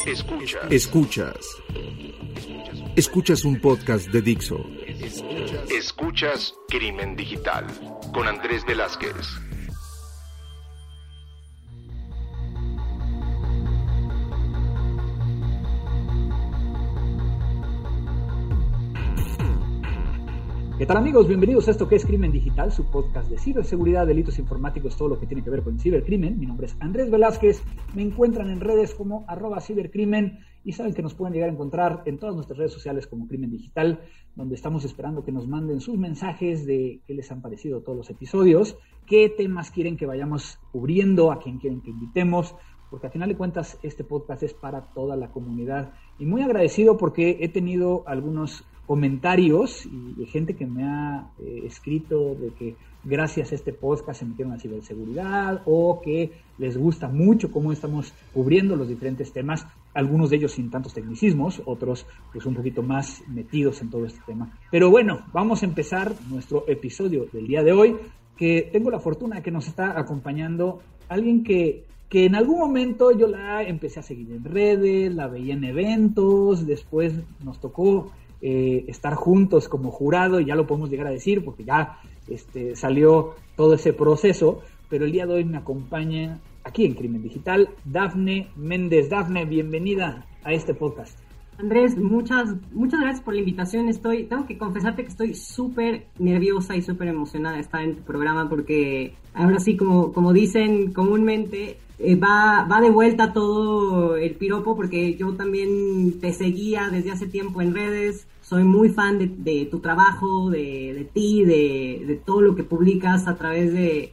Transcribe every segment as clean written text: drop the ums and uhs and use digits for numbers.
Escuchas un podcast de Dixo. Escuchas Crimen Digital con Andrés Velázquez. ¿Qué tal, amigos? Bienvenidos a esto que es Crimen Digital, su podcast de ciberseguridad, delitos informáticos, todo lo que tiene que ver con el cibercrimen. Mi nombre es Andrés Velázquez, me encuentran en redes como @cibercrimen y saben que nos pueden llegar a encontrar en todas nuestras redes sociales como Crimen Digital, donde estamos esperando que nos manden sus mensajes de qué les han parecido todos los episodios, qué temas quieren que vayamos cubriendo, a quién quieren que invitemos, porque al final de cuentas este podcast es para toda la comunidad. Y muy agradecido porque he tenido algunos comentarios y gente que me ha escrito de que gracias a este podcast se metieron a ciberseguridad o que les gusta mucho cómo estamos cubriendo los diferentes temas, algunos de ellos sin tantos tecnicismos, otros pues un poquito más metidos en todo este tema. Pero bueno, vamos a empezar nuestro episodio del día de hoy, que tengo la fortuna de que nos está acompañando alguien que en algún momento yo la empecé a seguir en redes, la veía en eventos, después nos tocó estar juntos como jurado, y ya lo podemos llegar a decir porque ya salió todo ese proceso, pero el día de hoy me acompaña aquí en Crimen Digital Dafne Méndez. Dafne, bienvenida a este podcast. Andrés, muchas gracias por la invitación. Tengo que confesarte que estoy súper nerviosa y súper emocionada de estar en tu programa, porque ahora sí, como dicen comúnmente, va de vuelta todo el piropo, porque yo también te seguía desde hace tiempo en redes. Soy muy fan de tu trabajo, de ti, de todo lo que publicas a través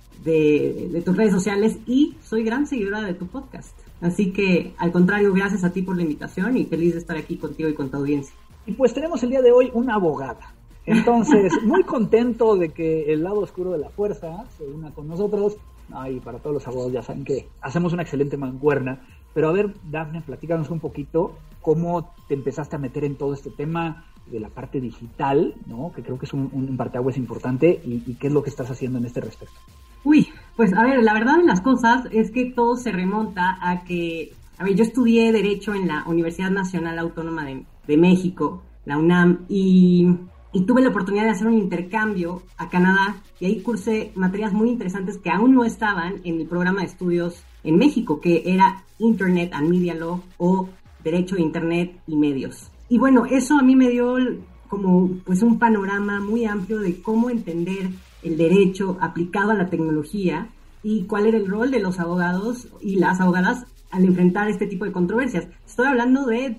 de tus redes sociales, y soy gran seguidora de tu podcast. Así que, al contrario, gracias a ti por la invitación y feliz de estar aquí contigo y con tu audiencia. Y pues tenemos el día de hoy una abogada. Entonces, muy contento de que el lado oscuro de la fuerza se una con nosotros. Y para todos los abogados ya saben que hacemos una excelente mancuerna. Pero a ver, Dafne, platícanos un poquito cómo te empezaste a meter en todo este tema de la parte digital, ¿no? Que creo que es un parteaguas importante, y qué es lo que estás haciendo en este respecto. Uy, pues a ver, la verdad de las cosas es que todo se remonta a que, yo estudié Derecho en la Universidad Nacional Autónoma de México, la UNAM, y tuve la oportunidad de hacer un intercambio a Canadá, y ahí cursé materias muy interesantes que aún no estaban en el programa de estudios en México, que era Internet and Media Law, o Derecho de Internet y Medios. Y bueno, eso a mí me dio como pues un panorama muy amplio de cómo entender el derecho aplicado a la tecnología y cuál era el rol de los abogados y las abogadas al enfrentar este tipo de controversias. Estoy hablando de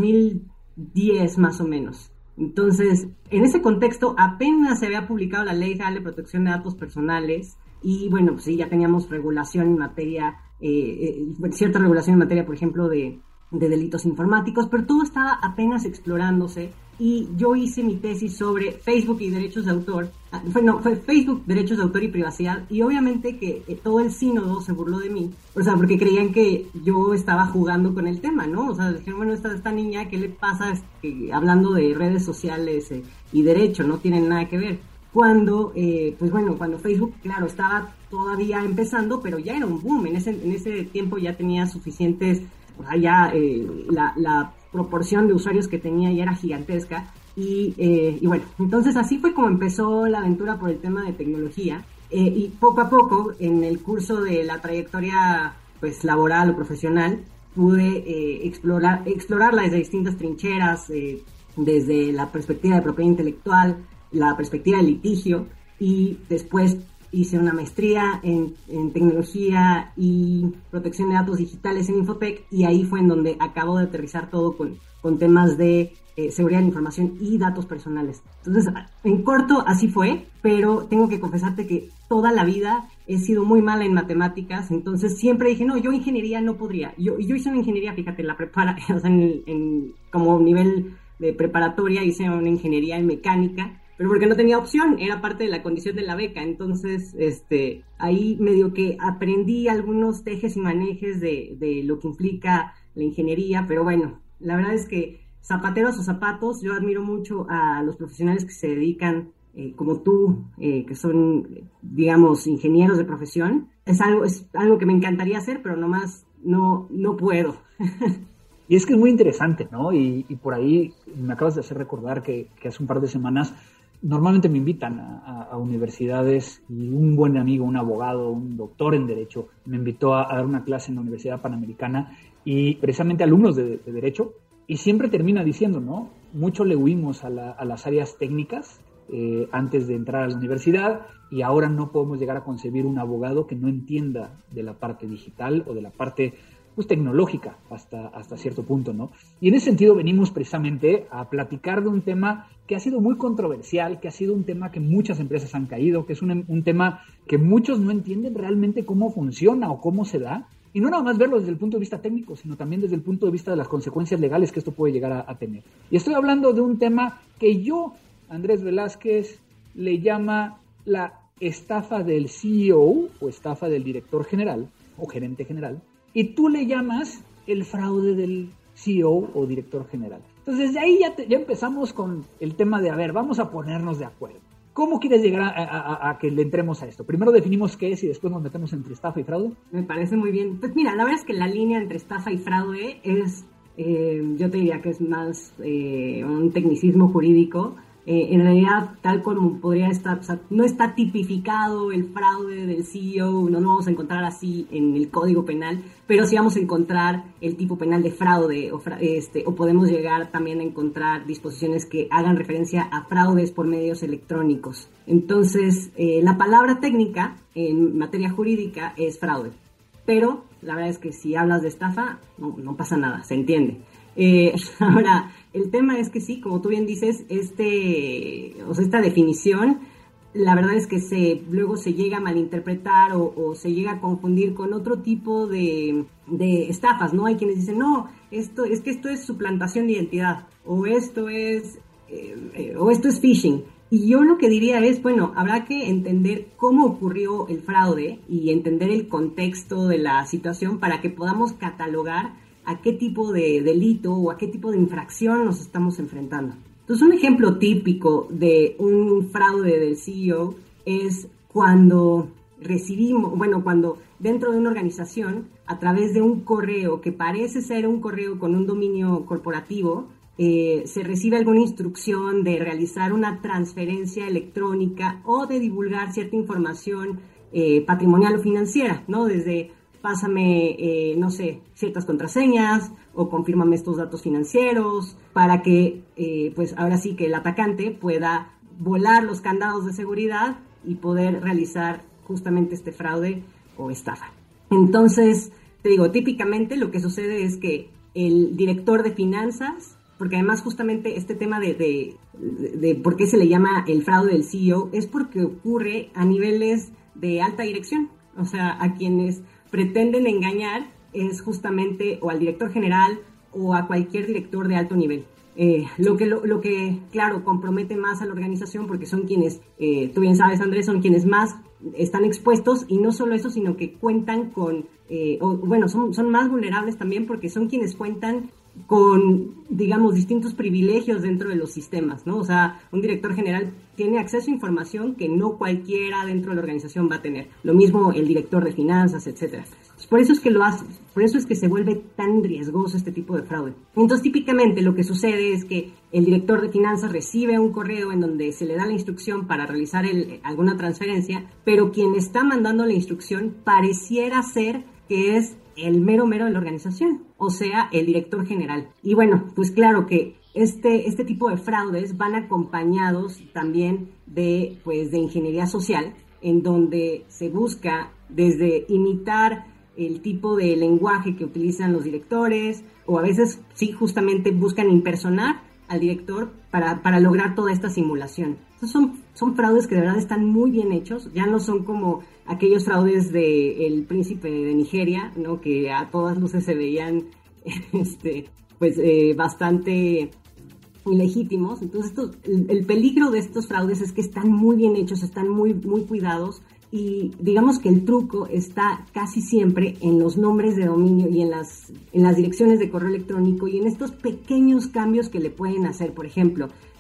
2010 más o menos. Entonces, en ese contexto apenas se había publicado la Ley General de Protección de Datos Personales, y bueno, pues sí, ya teníamos regulación en materia, cierta regulación en materia, por ejemplo, de delitos informáticos, pero todo estaba apenas explorándose, y yo hice mi tesis sobre Facebook y derechos de autor. Fue Facebook, derechos de autor y privacidad, y obviamente que todo el sínodo se burló de mí, o sea, porque creían que yo estaba jugando con el tema, ¿no? O sea, dijeron, bueno, esta niña, ¿qué le pasa hablando de redes sociales y derecho? No tienen nada que ver. Cuando Facebook, claro, estaba todavía empezando, pero ya era un boom. En ese tiempo ya tenía suficientes, o sea, ya la proporción de usuarios que tenía ya era gigantesca, y bueno, entonces así fue como empezó la aventura por el tema de tecnología, y poco a poco, en el curso de la trayectoria pues laboral o profesional, pude explorarla desde distintas trincheras, desde la perspectiva de propiedad intelectual, la perspectiva de litigio, y después hice una maestría en tecnología y protección de datos digitales en Infotec, y ahí fue en donde acabo de aterrizar todo con temas de seguridad de la información y datos personales. Entonces, en corto, así fue, pero tengo que confesarte que toda la vida he sido muy mala en matemáticas, entonces siempre dije, no, yo ingeniería no podría. Yo hice una ingeniería, fíjate, o sea, como nivel de preparatoria hice una ingeniería en mecánica, pero porque no tenía opción, era parte de la condición de la beca. Entonces, ahí medio que aprendí algunos tejes y manejes de lo que implica la ingeniería, pero bueno, la verdad es que zapateros o zapatos, yo admiro mucho a los profesionales que se dedican, como tú, que son, digamos, ingenieros de profesión. Es algo que me encantaría hacer, pero nomás no puedo. Y es que es muy interesante, ¿no? Y por ahí me acabas de hacer recordar que hace un par de semanas normalmente me invitan a universidades, y un buen amigo, un abogado, un doctor en Derecho, me invitó a dar una clase en la Universidad Panamericana, y precisamente alumnos de Derecho, y siempre termina diciendo, ¿no? Mucho le huimos a las áreas técnicas antes de entrar a la universidad, y ahora no podemos llegar a concebir un abogado que no entienda de la parte digital o de la parte pues tecnológica hasta cierto punto, ¿no? Y en ese sentido venimos precisamente a platicar de un tema que ha sido muy controversial, que ha sido un tema que muchas empresas han caído, que es un tema que muchos no entienden realmente cómo funciona o cómo se da, y no nada más verlo desde el punto de vista técnico, sino también desde el punto de vista de las consecuencias legales que esto puede llegar a tener. Y estoy hablando de un tema que yo, Andrés Velázquez, le llama la estafa del CEO o estafa del director general o gerente general, y tú le llamas el fraude del CEO o director general. Entonces, de ahí ya empezamos con el tema de, a ver, vamos a ponernos de acuerdo. ¿Cómo quieres llegar a que le entremos a esto? Primero definimos qué es y después nos metemos entre estafa y fraude. Me parece muy bien. Pues mira, la verdad es que la línea entre estafa y fraude es, yo te diría que es más un tecnicismo jurídico. En realidad, tal como podría estar, o sea, no está tipificado el fraude del CEO, no vamos a encontrar así en el Código Penal, pero sí vamos a encontrar el tipo penal de fraude, o podemos llegar también a encontrar disposiciones que hagan referencia a fraudes por medios electrónicos. Entonces, la palabra técnica en materia jurídica es fraude, pero la verdad es que si hablas de estafa, no pasa nada, se entiende. Ahora, el tema es que sí, como tú bien dices, esta definición, la verdad es que luego se llega a malinterpretar o se llega a confundir con otro tipo de estafas, ¿no? Hay quienes dicen, no, esto es suplantación de identidad, o esto es phishing. Y yo lo que diría es, bueno, habrá que entender cómo ocurrió el fraude y entender el contexto de la situación para que podamos catalogar a qué tipo de delito o a qué tipo de infracción nos estamos enfrentando. Entonces, un ejemplo típico de un fraude del CEO es cuando cuando dentro de una organización, a través de un correo que parece ser un correo con un dominio corporativo, se recibe alguna instrucción de realizar una transferencia electrónica o de divulgar cierta información patrimonial o financiera, ¿no? Desde pásame, ciertas contraseñas o confírmame estos datos financieros para que, pues ahora sí que el atacante pueda volar los candados de seguridad y poder realizar justamente este fraude o estafa. Entonces, te digo, típicamente lo que sucede es que el director de finanzas, porque además justamente este tema de por qué se le llama el fraude del CEO es porque ocurre a niveles de alta dirección, o sea, a quienes pretenden engañar es justamente o al director general o a cualquier director de alto nivel. Lo que, claro, compromete más a la organización porque son quienes, tú bien sabes, Andrés, son quienes más están expuestos, y no solo eso, sino que cuentan con, son más vulnerables también porque son quienes cuentan con, digamos, distintos privilegios dentro de los sistemas, ¿no? O sea, un director general tiene acceso a información que no cualquiera dentro de la organización va a tener. Lo mismo el director de finanzas, etcétera. Por eso es que lo hace, por eso es que se vuelve tan riesgoso este tipo de fraude. Entonces, típicamente lo que sucede es que el director de finanzas recibe un correo en donde se le da la instrucción para realizar alguna transferencia, pero quien está mandando la instrucción pareciera ser que es el mero de la organización, o sea, el director general. Y bueno, pues claro que este tipo de fraudes van acompañados también de ingeniería social, en donde se busca desde imitar el tipo de lenguaje que utilizan los directores, o a veces sí justamente buscan impersonar al director para lograr toda esta simulación. Entonces son fraudes que de verdad están muy bien hechos, ya no son como aquellos fraudes del príncipe de Nigeria, ¿no? Que a todas luces se veían bastante ilegítimos. Entonces el peligro de estos fraudes es que están muy bien hechos, están muy, muy cuidados, y digamos que el truco está casi siempre en los nombres de dominio y en las direcciones de correo electrónico y en estos pequeños cambios que le pueden hacer. Por ejemplo,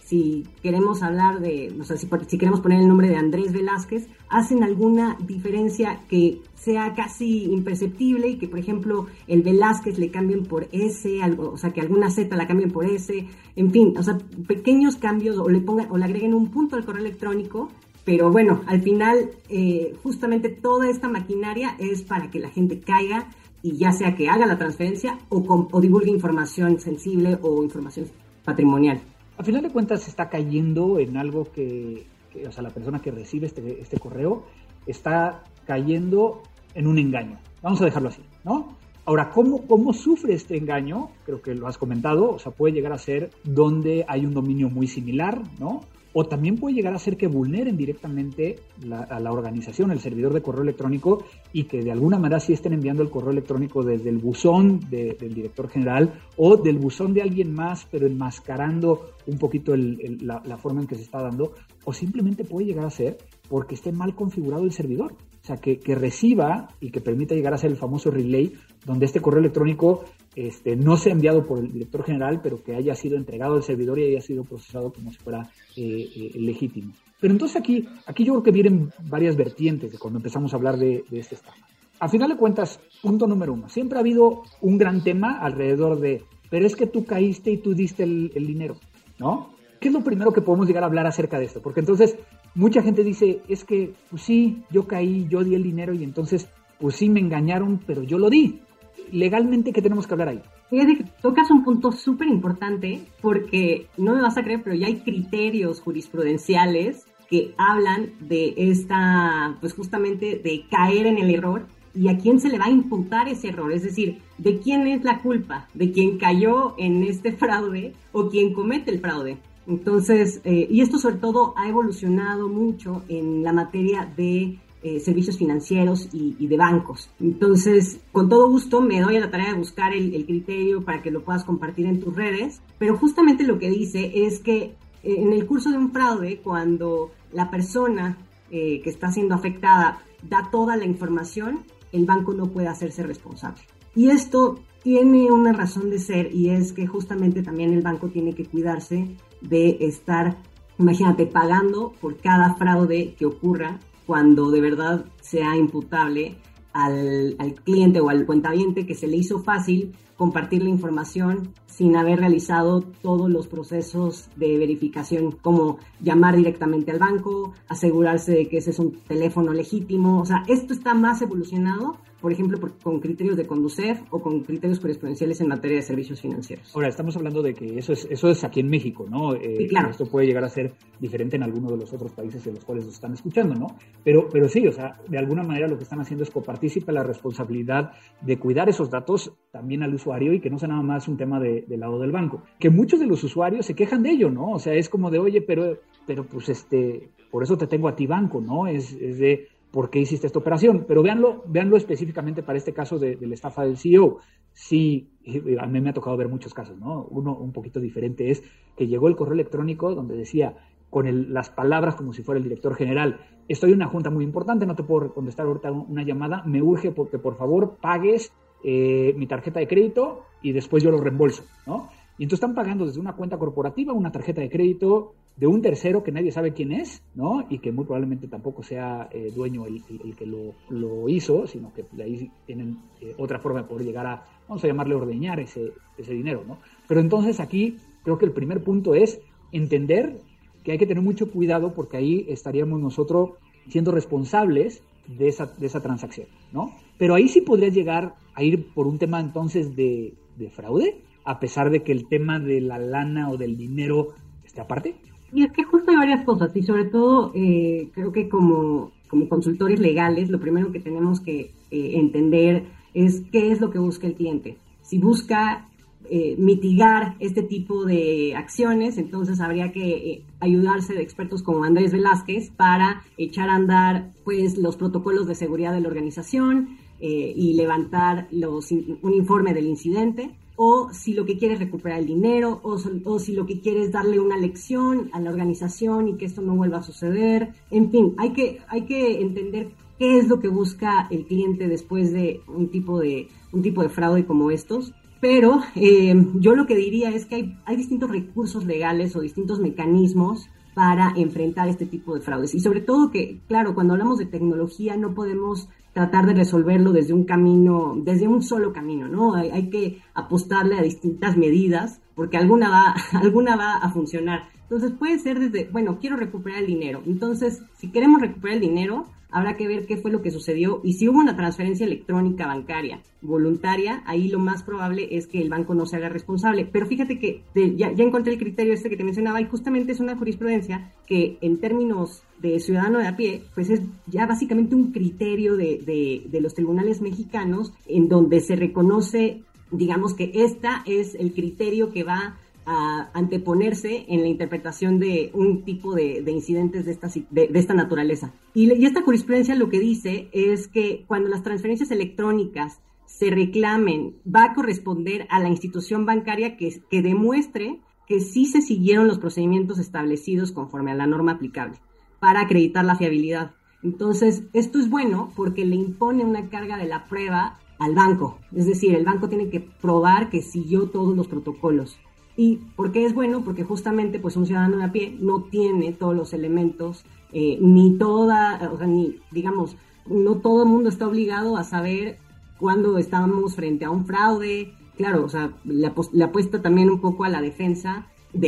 si queremos hablar de, o sea, si queremos poner el nombre de Andrés Velázquez, hacen alguna diferencia que sea casi imperceptible y que, por ejemplo, el Velázquez le cambien por S, o sea, que alguna Z la cambien por S, en fin, o sea, pequeños cambios o le agreguen un punto al correo electrónico. Pero bueno, al final, justamente toda esta maquinaria es para que la gente caiga y ya sea que haga la transferencia o divulgue información sensible o información patrimonial. A final de cuentas se está cayendo en algo que o sea, la persona que recibe este correo está cayendo en un engaño. Vamos a dejarlo así, ¿no? Ahora, ¿cómo sufre este engaño? Creo que lo has comentado, o sea, puede llegar a ser donde hay un dominio muy similar, ¿no? O también puede llegar a ser que vulneren directamente a la organización, el servidor de correo electrónico, y que de alguna manera sí estén enviando el correo electrónico desde el buzón del director general o del buzón de alguien más, pero enmascarando un poquito la forma en que se está dando, o simplemente puede llegar a ser porque esté mal configurado el servidor. O sea, que reciba y que permita llegar a ser el famoso relay, donde este correo electrónico no sea enviado por el director general, pero que haya sido entregado al servidor y haya sido procesado como si fuera legítimo. Pero entonces aquí yo creo que vienen varias vertientes de cuando empezamos a hablar de esta estafa. A final de cuentas, punto número 1, siempre ha habido un gran tema alrededor de, pero es que tú caíste y tú diste el dinero, ¿no? ¿Qué es lo primero que podemos llegar a hablar acerca de esto? Porque entonces mucha gente dice, es que, pues sí, yo caí, yo di el dinero y entonces, pues sí, me engañaron, pero yo lo di. Legalmente, ¿qué tenemos que hablar ahí? Fíjate que tocas un punto súper importante porque no me vas a creer, pero ya hay criterios jurisprudenciales que hablan de esta, pues justamente de caer en el error y a quién se le va a imputar ese error. Es decir, ¿de quién es la culpa? ¿De quién cayó en este fraude o quién comete el fraude? Entonces, y esto sobre todo ha evolucionado mucho en la materia de servicios financieros y de bancos. Entonces, con todo gusto me doy a la tarea de buscar el criterio para que lo puedas compartir en tus redes, pero justamente lo que dice es que en el curso de un fraude, cuando la persona que está siendo afectada da toda la información, el banco no puede hacerse responsable. Y esto tiene una razón de ser, y es que justamente también el banco tiene que cuidarse de estar, imagínate, pagando por cada fraude que ocurra cuando de verdad sea imputable al cliente o al cuentaviente que se le hizo fácil compartir la información sin haber realizado todos los procesos de verificación, como llamar directamente al banco, asegurarse de que ese es un teléfono legítimo. O sea, esto está más evolucionado, por ejemplo, con criterios de Conducef o con criterios jurisprudenciales en materia de servicios financieros. Ahora, estamos hablando de que eso es aquí en México, ¿no? Sí, claro. Esto puede llegar a ser diferente en alguno de los otros países en los cuales nos están escuchando, ¿no? Pero sí, o sea, de alguna manera lo que están haciendo es copartícipe la responsabilidad de cuidar esos datos también al usuario y que no sea nada más un tema del lado del banco. Que muchos de los usuarios se quejan de ello, ¿no? O sea, es como de, oye, pero pues por eso te tengo a ti banco, ¿no? Es de, ¿por qué hiciste esta operación? Pero véanlo específicamente para este caso de la estafa del CEO. Sí, a mí me ha tocado ver muchos casos, ¿no? Uno un poquito diferente es que llegó el correo electrónico donde decía, con las palabras como si fuera el director general, estoy en una junta muy importante, no te puedo contestar ahorita una llamada, me urge porque por favor pagues mi tarjeta de crédito y después yo lo reembolso, ¿no? Y entonces están pagando desde una cuenta corporativa una tarjeta de crédito de un tercero que nadie sabe quién es, ¿no? Y que muy probablemente tampoco sea dueño el que lo hizo, sino que de ahí tienen otra forma de poder llegar a, vamos a llamarle, ordeñar ese dinero, ¿no? Pero entonces aquí creo que el primer punto es entender que hay que tener mucho cuidado porque ahí estaríamos nosotros siendo responsables de esa transacción, ¿no? Pero ahí sí podrías llegar a ir por un tema entonces de fraude, a pesar de que el tema de la lana o del dinero esté aparte. Y es que justo hay varias cosas, y sobre todo creo que como consultores legales, lo primero que tenemos que entender es qué es lo que busca el cliente. Si busca mitigar este tipo de acciones, entonces habría que ayudarse de expertos como Andrés Velázquez para echar a andar pues los protocolos de seguridad de la organización y levantar un informe del incidente. O si lo que quieres es recuperar el dinero, o si lo que quieres es darle una lección a la organización y que esto no vuelva a suceder. En fin, hay que entender qué es lo que busca el cliente después de un tipo de fraude como estos. Pero yo lo que diría es que hay distintos recursos legales o distintos mecanismos para enfrentar este tipo de fraudes. Y sobre todo que, claro, cuando hablamos de tecnología no podemos tratar de resolverlo desde un solo camino, ¿no? Hay que apostarle a distintas medidas porque alguna va a funcionar. Entonces puede ser quiero recuperar el dinero. Entonces, si queremos recuperar el dinero, habrá que ver qué fue lo que sucedió y si hubo una transferencia electrónica bancaria voluntaria, ahí lo más probable es que el banco no se haga responsable. Pero fíjate que ya encontré el criterio que te mencionaba y justamente es una jurisprudencia que en términos de ciudadano de a pie, pues es ya básicamente un criterio de los tribunales mexicanos en donde se reconoce, digamos que esta es el criterio que va a anteponerse en la interpretación de un tipo de incidentes de esta naturaleza. Y esta jurisprudencia lo que dice es que cuando las transferencias electrónicas se reclamen, va a corresponder a la institución bancaria que demuestre que sí se siguieron los procedimientos establecidos conforme a la norma aplicable para acreditar la fiabilidad. Entonces, esto es bueno porque le impone una carga de la prueba al banco. Es decir, el banco tiene que probar que siguió todos los protocolos. ¿Y por qué es bueno? Porque justamente pues un ciudadano de a pie no tiene todos los elementos, no todo el mundo está obligado a saber cuándo estamos frente a un fraude. Claro, o sea, le apuesta también un poco a la defensa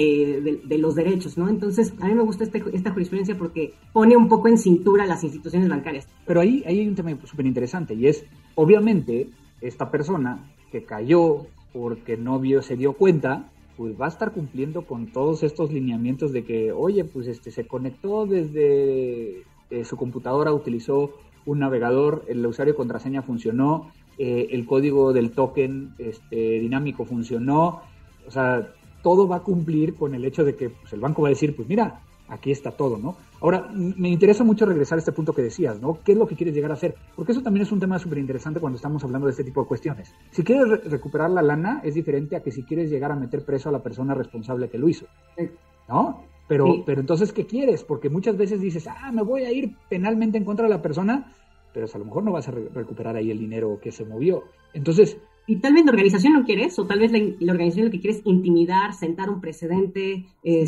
de los derechos, ¿no? Entonces, a mí me gusta esta jurisprudencia porque pone un poco en cintura a las instituciones bancarias. Pero ahí hay un tema súper interesante y es, obviamente, esta persona que cayó porque no se dio cuenta, pues va a estar cumpliendo con todos estos lineamientos de que, oye, pues se conectó desde su computadora, utilizó un navegador, el usuario y contraseña funcionó, el código del token dinámico funcionó, o sea, todo va a cumplir con el hecho de que pues, el banco va a decir, pues mira, aquí está todo, ¿no? Ahora, me interesa mucho regresar a este punto que decías, ¿no? ¿Qué es lo que quieres llegar a hacer? Porque eso también es un tema súper interesante cuando estamos hablando de este tipo de cuestiones. Si quieres recuperar la lana, es diferente a que si quieres llegar a meter preso a la persona responsable que lo hizo, ¿no? Pero entonces, ¿qué quieres? Porque muchas veces dices, me voy a ir penalmente en contra de la persona, pero a lo mejor no vas a recuperar ahí el dinero que se movió. Entonces... Y tal vez la organización no quiere eso, tal vez la organización lo que quiere es intimidar, sentar un precedente,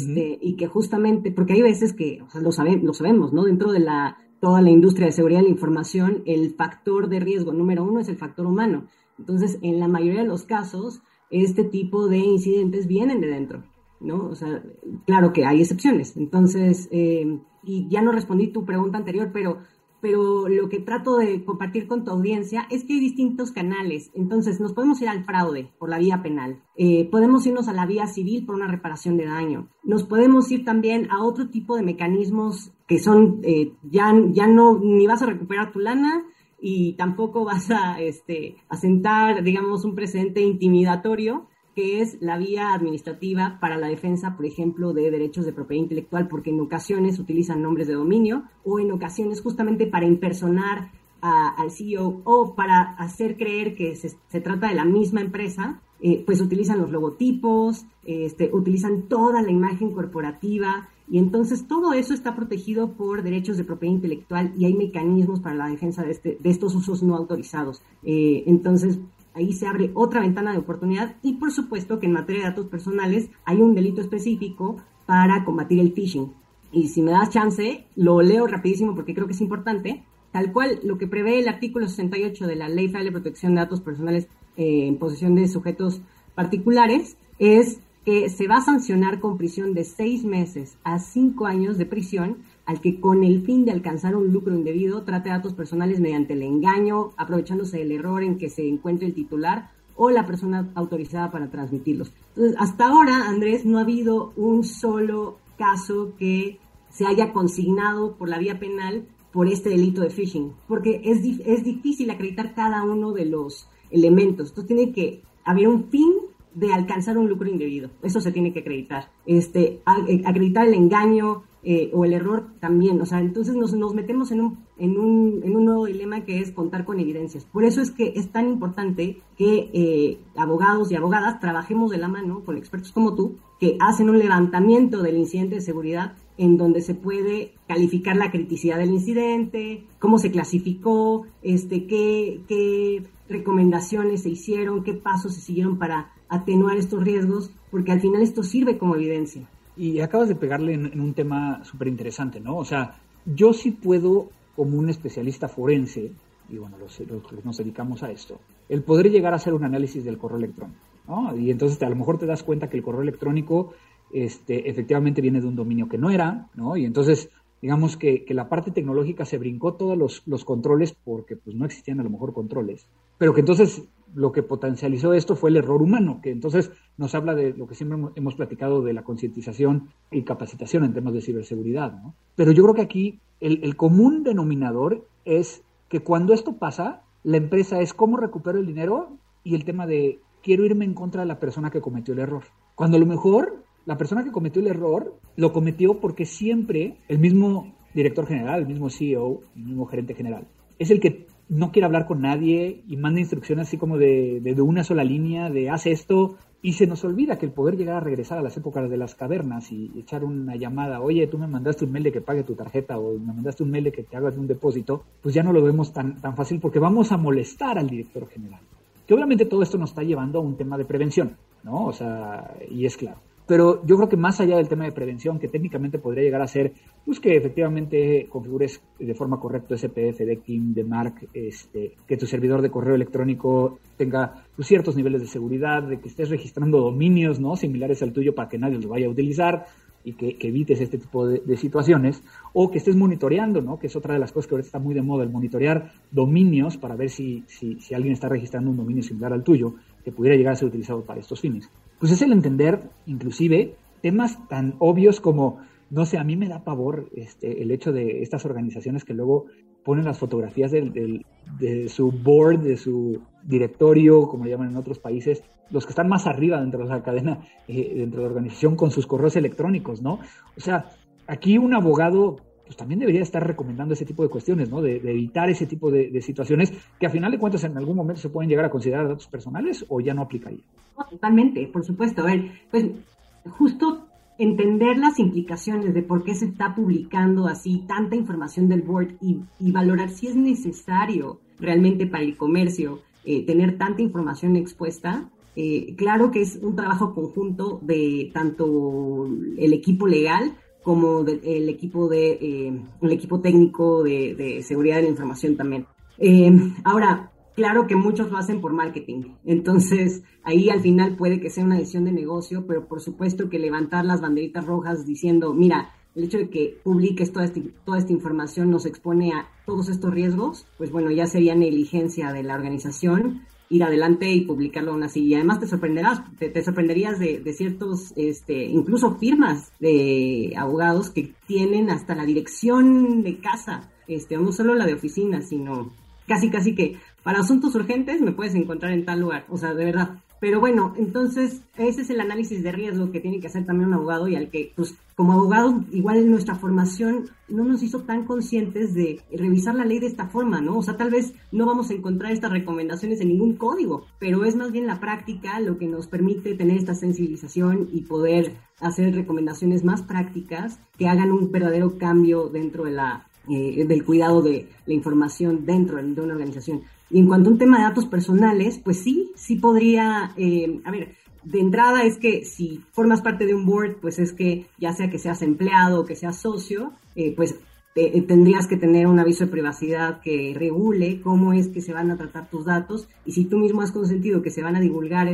y que justamente, porque hay veces que, o sea, lo sabemos, ¿no? Dentro de toda la industria de seguridad de la información, el factor de riesgo número 1 es el factor humano. Entonces, en la mayoría de los casos, este tipo de incidentes vienen de dentro, ¿no? O sea, claro que hay excepciones. Entonces, y ya no respondí tu pregunta anterior, pero lo que trato de compartir con tu audiencia es que hay distintos canales. Entonces, nos podemos ir al fraude por la vía penal. Podemos irnos a la vía civil por una reparación de daño. Nos podemos ir también a otro tipo de mecanismos que son, ya no, ni vas a recuperar tu lana y tampoco vas a sentar, digamos, un precedente intimidatorio, que es la vía administrativa para la defensa, por ejemplo, de derechos de propiedad intelectual, porque en ocasiones utilizan nombres de dominio o en ocasiones justamente para impersonar al CEO o para hacer creer que se trata de la misma empresa, pues utilizan los logotipos, utilizan toda la imagen corporativa y entonces todo eso está protegido por derechos de propiedad intelectual y hay mecanismos para la defensa de estos usos no autorizados. Entonces, ahí se abre otra ventana de oportunidad y por supuesto que en materia de datos personales hay un delito específico para combatir el phishing. Y si me das chance, lo leo rapidísimo porque creo que es importante. Tal cual, lo que prevé el artículo 68 de la Ley Federal de Protección de Datos Personales en posesión de sujetos particulares es que se va a sancionar con prisión de 6 meses a 5 años de prisión al que con el fin de alcanzar un lucro indebido trate datos personales mediante el engaño, aprovechándose del error en que se encuentre el titular o la persona autorizada para transmitirlos. Entonces, hasta ahora, Andrés, no ha habido un solo caso que se haya consignado por la vía penal por este delito de phishing, porque es difícil acreditar cada uno de los elementos. Entonces, tiene que haber un fin de alcanzar un lucro indebido. Eso se tiene que acreditar. Acreditar el engaño o el error también. O sea, entonces nos metemos en un nuevo dilema que es contar con evidencias. Por eso es que es tan importante que abogados y abogadas trabajemos de la mano con expertos como tú, que hacen un levantamiento del incidente de seguridad en donde se puede calificar la criticidad del incidente, cómo se clasificó, qué recomendaciones se hicieron, qué pasos se siguieron para atenuar estos riesgos, porque al final esto sirve como evidencia. Y acabas de pegarle en un tema súper interesante, ¿no? O sea, yo sí puedo, como un especialista forense, y bueno, los que nos dedicamos a esto, el poder llegar a hacer un análisis del correo electrónico, ¿no? Y entonces a lo mejor te das cuenta que el correo electrónico efectivamente viene de un dominio que no era, ¿no? Y entonces, digamos que la parte tecnológica se brincó todos los controles porque pues no existían a lo mejor controles, pero que entonces lo que potencializó esto fue el error humano, que entonces nos habla de lo que siempre hemos platicado de la concientización y capacitación en temas de ciberseguridad, ¿no? Pero yo creo que aquí el común denominador es que cuando esto pasa, la empresa es cómo recupero el dinero y el tema de quiero irme en contra de la persona que cometió el error. Cuando a lo mejor la persona que cometió el error lo cometió porque siempre el mismo director general, el mismo CEO, el mismo gerente general, es el que no quiere hablar con nadie y manda instrucciones así como de una sola línea, de haz esto, y se nos olvida que el poder llegar a regresar a las épocas de las cavernas y echar una llamada, oye, tú me mandaste un mail de que pague tu tarjeta o me mandaste un mail de que te hagas un depósito, pues ya no lo vemos tan fácil porque vamos a molestar al director general. Que obviamente todo esto nos está llevando a un tema de prevención, ¿no? O sea, y es claro. Pero yo creo que más allá del tema de prevención, que técnicamente podría llegar a ser, pues que efectivamente configures de forma correcta SPF, DKIM, DMARC, que tu servidor de correo electrónico tenga pues, ciertos niveles de seguridad, de que estés registrando dominios, ¿no? Similares al tuyo para que nadie los vaya a utilizar y que evites este tipo de situaciones, o que estés monitoreando, ¿no? Que es otra de las cosas que ahorita está muy de moda, el monitorear dominios para ver si alguien está registrando un dominio similar al tuyo que pudiera llegar a ser utilizado para estos fines. Pues es el entender, inclusive, temas tan obvios como, no sé, a mí me da pavor el hecho de estas organizaciones que luego ponen las fotografías de su board, de su directorio, como le llaman en otros países, los que están más arriba dentro de la cadena, dentro de la organización, con sus correos electrónicos, ¿no? O sea, aquí un abogado pues también debería estar recomendando ese tipo de cuestiones, ¿no? De evitar ese tipo de situaciones que a final de cuentas en algún momento se pueden llegar a considerar datos personales o ya no aplicaría. No, totalmente, por supuesto. A ver, pues justo entender las implicaciones de por qué se está publicando así tanta información del board y valorar si es necesario realmente para el comercio tener tanta información expuesta. Claro que es un trabajo conjunto de tanto el equipo legal como el equipo técnico de seguridad de la información también. Ahora, claro que muchos lo hacen por marketing, entonces ahí al final puede que sea una decisión de negocio, pero por supuesto que levantar las banderitas rojas diciendo, mira, el hecho de que publiques toda esta información nos expone a todos estos riesgos, pues bueno, ya sería negligencia de la organización ir adelante y publicarlo aún así. Y además te sorprenderías de ciertos, incluso firmas de abogados que tienen hasta la dirección de casa, no solo la de oficina, sino casi que para asuntos urgentes me puedes encontrar en tal lugar, o sea, de verdad. Pero bueno, entonces ese es el análisis de riesgo que tiene que hacer también un abogado y al que, pues, como abogado, igual nuestra formación no nos hizo tan conscientes de revisar la ley de esta forma, ¿no? O sea, tal vez no vamos a encontrar estas recomendaciones en ningún código, pero es más bien la práctica lo que nos permite tener esta sensibilización y poder hacer recomendaciones más prácticas que hagan un verdadero cambio dentro de del cuidado de la información dentro de una organización. Y en cuanto a un tema de datos personales, pues sí podría, a ver, de entrada es que si formas parte de un board, pues es que ya sea que seas empleado o que seas socio, pues tendrías que tener un aviso de privacidad que regule cómo es que se van a tratar tus datos, y si tú mismo has consentido que se va a divulgar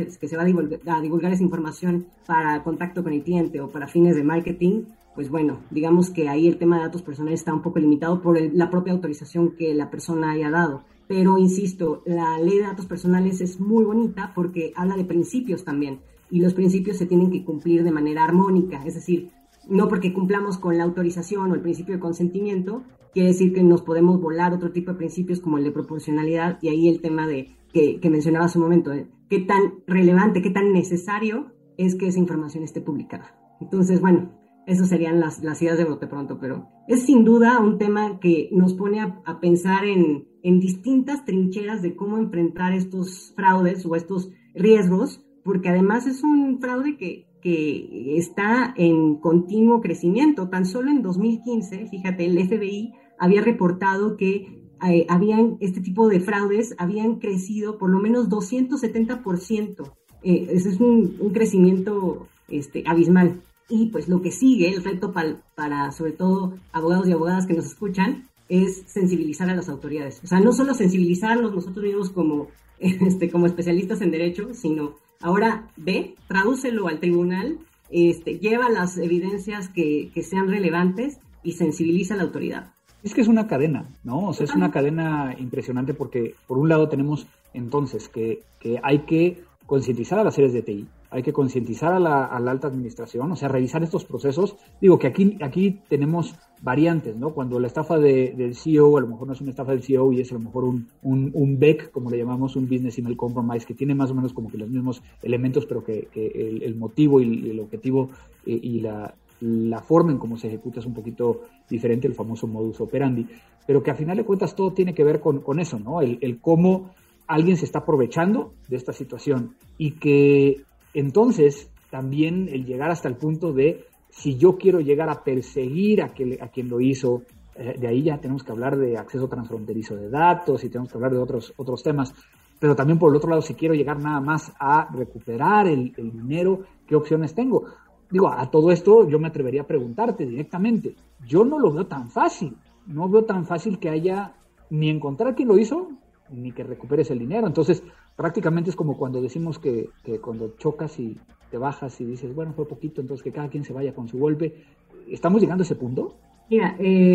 esa información para contacto con el cliente o para fines de marketing, pues bueno, digamos que ahí el tema de datos personales está un poco limitado por la propia autorización que la persona haya dado. Pero insisto, la ley de datos personales es muy bonita porque habla de principios también, y los principios se tienen que cumplir de manera armónica, es decir, no porque cumplamos con la autorización o el principio de consentimiento, quiere decir que nos podemos volar otro tipo de principios como el de proporcionalidad, y ahí el tema de que mencionaba hace un momento, qué tan relevante, qué tan necesario es que esa información esté publicada. Entonces, bueno, esas serían las ideas de bote pronto, pero es sin duda un tema que nos pone a pensar en distintas trincheras de cómo enfrentar estos fraudes o estos riesgos, porque además es un fraude que que está en continuo crecimiento. Tan solo en 2015, fíjate, el FBI había reportado que este tipo de fraudes habían crecido por lo menos 270%. Ese es un crecimiento abismal. Y pues lo que sigue, el reto para sobre todo abogados y abogadas que nos escuchan, es sensibilizar a las autoridades. O sea, no solo sensibilizarnos nosotros mismos como especialistas en derecho, sino ahora tradúcelo al tribunal, lleva las evidencias que sean relevantes y sensibiliza a la autoridad. Es que es una cadena, ¿no? O sea, es una cadena impresionante porque, por un lado, tenemos entonces que hay que concientizar a las áreas de TI, hay que concientizar a la alta administración, o sea, revisar estos procesos. Digo que aquí tenemos variantes, ¿no? Cuando la estafa del CEO, a lo mejor no es una estafa del CEO y es a lo mejor un BEC, como le llamamos, un Business Email Compromise, que tiene más o menos como que los mismos elementos, pero que el motivo y el objetivo y la forma en cómo se ejecuta es un poquito diferente, el famoso modus operandi, pero que a final de cuentas todo tiene que ver con eso, ¿no? El cómo alguien se está aprovechando de esta situación y que entonces también el llegar hasta el punto de si yo quiero llegar a perseguir a quien lo hizo, de ahí ya tenemos que hablar de acceso transfronterizo de datos y tenemos que hablar de otros temas, pero también por el otro lado, si quiero llegar nada más a recuperar el dinero, ¿qué opciones tengo? Digo, a todo esto yo me atrevería a preguntarte directamente, yo no lo veo tan fácil, no veo tan fácil que haya ni encontrar quién lo hizo, ni que recuperes el dinero. Entonces, prácticamente es como cuando decimos que cuando chocas y te bajas y dices, bueno, fue poquito, entonces que cada quien se vaya con su golpe. ¿Estamos llegando a ese punto? Mira,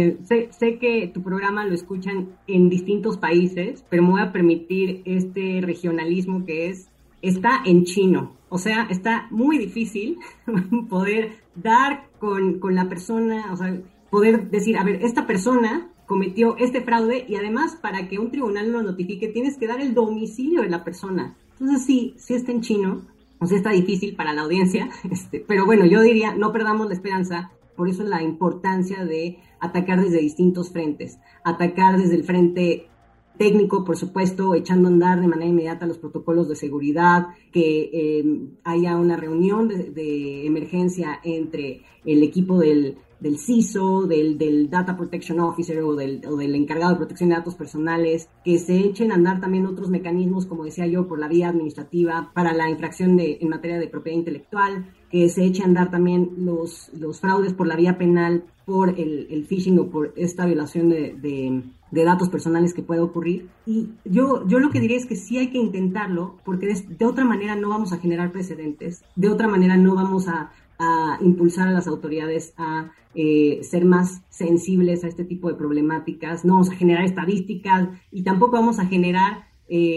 sé que tu programa lo escuchan en distintos países, pero me voy a permitir este regionalismo que está en chino. O sea, está muy difícil poder dar con la persona, o sea, poder decir, a ver, esta persona cometió este fraude y además para que un tribunal lo notifique tienes que dar el domicilio de la persona. Entonces sí está en chino, o sea, está difícil para la audiencia, pero bueno, yo diría, no perdamos la esperanza, por eso la importancia de atacar desde distintos frentes, atacar desde el frente técnico, por supuesto, echando a andar de manera inmediata los protocolos de seguridad, que haya una reunión de emergencia entre el equipo del CISO, del Data Protection Officer o del encargado de protección de datos personales, que se echen a andar también otros mecanismos, como decía yo, por la vía administrativa para la infracción en materia de propiedad intelectual, que se eche a andar también los fraudes por la vía penal, por el phishing o por esta violación de datos personales que puede ocurrir. Y yo lo que diría es que sí hay que intentarlo, porque de otra manera no vamos a generar precedentes, de otra manera no vamos a impulsar a las autoridades a ser más sensibles a este tipo de problemáticas, no vamos a generar estadísticas y tampoco vamos a generar,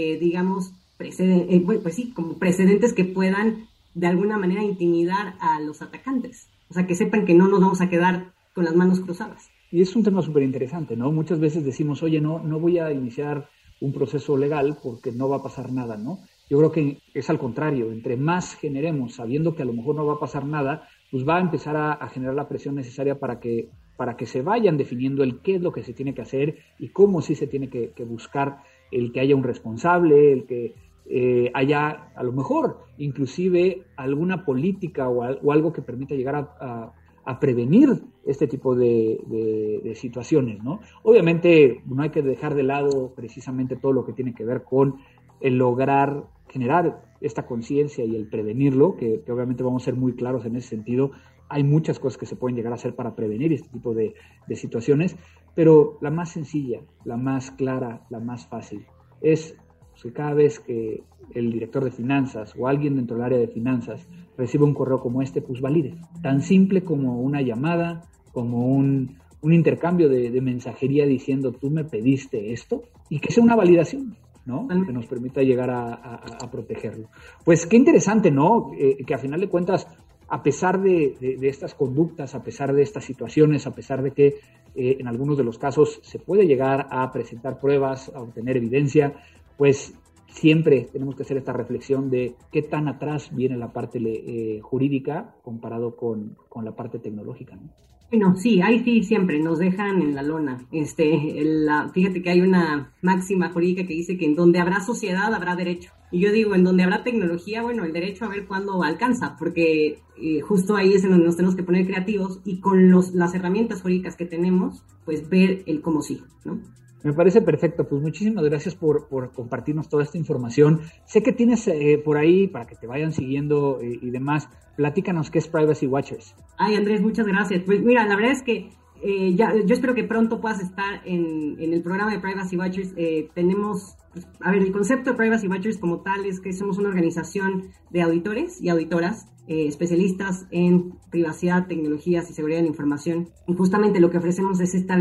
como precedentes que puedan de alguna manera intimidar a los atacantes. O sea, que sepan que no nos vamos a quedar con las manos cruzadas. Y es un tema súper interesante, ¿no? Muchas veces decimos, oye, no voy a iniciar un proceso legal porque no va a pasar nada, ¿no? Yo creo que es al contrario, entre más generemos sabiendo que a lo mejor no va a pasar nada, pues va a empezar a generar la presión necesaria para que se vayan definiendo el qué es lo que se tiene que hacer y cómo sí se tiene que buscar el que haya un responsable, el que haya a lo mejor inclusive alguna política o algo que permita llegar a prevenir este tipo de situaciones, ¿no? Obviamente no hay que dejar de lado precisamente todo lo que tiene que ver con el lograr generar esta conciencia y el prevenirlo, que obviamente vamos a ser muy claros en ese sentido. Hay muchas cosas que se pueden llegar a hacer para prevenir este tipo de situaciones, pero la más sencilla, la más clara, la más fácil es que cada vez que el director de finanzas o alguien dentro del área de finanzas recibe un correo como este, pues valide. Tan simple como una llamada, como un intercambio de mensajería diciendo tú me pediste esto y que sea una validación, ¿no? Que nos permita llegar a protegerlo. Pues qué interesante, ¿no? Que a final de cuentas, a pesar de estas conductas, a pesar de estas situaciones, a pesar de que en algunos de los casos se puede llegar a presentar pruebas, a obtener evidencia, pues siempre tenemos que hacer esta reflexión de qué tan atrás viene la parte jurídica comparado con la parte tecnológica, ¿no? Bueno, sí, ahí sí siempre nos dejan en la lona. Fíjate que hay una máxima jurídica que dice que en donde habrá sociedad habrá derecho. Y yo digo, en donde habrá tecnología, bueno, el derecho a ver cuándo alcanza, porque justo ahí es en donde nos tenemos que poner creativos y con las herramientas jurídicas que tenemos, pues ver el cómo sí, ¿no? Me parece perfecto, pues muchísimas gracias por compartirnos toda esta información. Sé que tienes por ahí, para que te vayan siguiendo y demás, platícanos qué es Privacy Watchers. Ay, Andrés, muchas gracias. Pues mira, la verdad es que yo espero que pronto puedas estar en el programa de Privacy Watchers. Tenemos, pues, el concepto de Privacy Watchers como tal es que somos una organización de auditores y auditoras especialistas en privacidad, tecnologías y seguridad de la información. Y justamente lo que ofrecemos es esta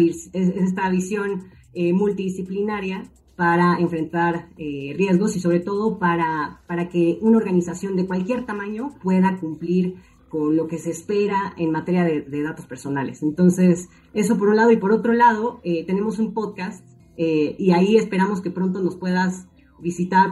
visión multidisciplinaria para enfrentar riesgos y sobre todo para que una organización de cualquier tamaño pueda cumplir con lo que se espera en materia de datos personales. Entonces, eso por un lado. Y por otro lado, tenemos un podcast y ahí esperamos que pronto nos puedas visitar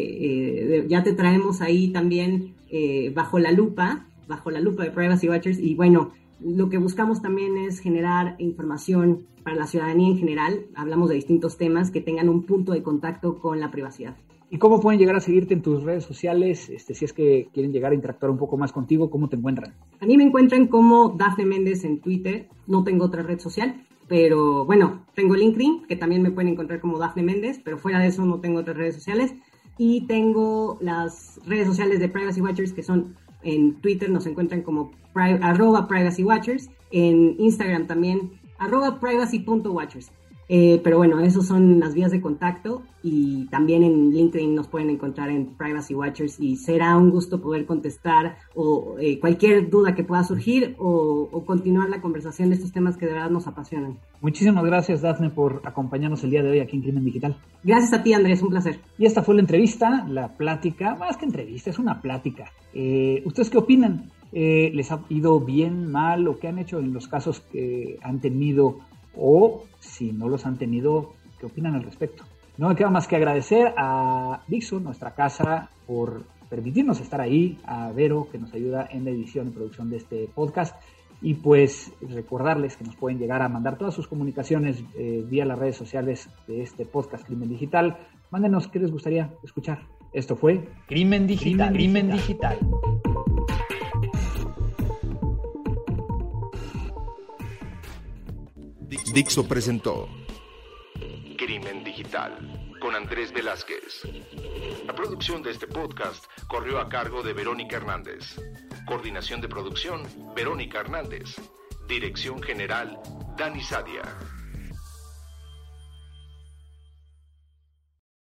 porque ya te traemos ahí también bajo la lupa de Privacy Watchers. Y bueno, lo que buscamos también es generar información para la ciudadanía en general. Hablamos de distintos temas que tengan un punto de contacto con la privacidad. ¿Y cómo pueden llegar a seguirte en tus redes sociales? Si es que quieren llegar a interactuar un poco más contigo, ¿cómo te encuentran? A mí me encuentran como Dafne Méndez en Twitter. No tengo otra red social, pero bueno, tengo LinkedIn, que también me pueden encontrar como Dafne Méndez, pero fuera de eso no tengo otras redes sociales. Y tengo las redes sociales de Privacy Watchers, que son en Twitter, nos encuentran como @Privacy Watchers, en Instagram también @privacy.watchers. Pero bueno, esos son las vías de contacto y también en LinkedIn nos pueden encontrar en Privacy Watchers y será un gusto poder contestar o cualquier duda que pueda surgir o continuar la conversación de estos temas que de verdad nos apasionan. Muchísimas gracias, Dafne, por acompañarnos el día de hoy aquí en Crimen Digital. Gracias a ti, Andrés, un placer. Y esta fue la entrevista, la plática, más que entrevista, es una plática. ¿Ustedes qué opinan? ¿Les ha ido bien, mal o qué han hecho en los casos que han tenido? O si no los han tenido, ¿qué opinan al respecto? No me queda más que agradecer a Dixo, nuestra casa, por permitirnos estar ahí, a Vero, que nos ayuda en la edición y producción de este podcast, y pues recordarles que nos pueden llegar a mandar todas sus comunicaciones vía las redes sociales de este podcast Crimen Digital. Mándenos qué les gustaría escuchar. Esto fue Crimen Digital. Crimen Digital. Dixo presentó Crimen Digital con Andrés Velázquez. La producción de este podcast corrió a cargo de Verónica Hernández. Coordinación de producción, Verónica Hernández. Dirección general, Dani Sadia.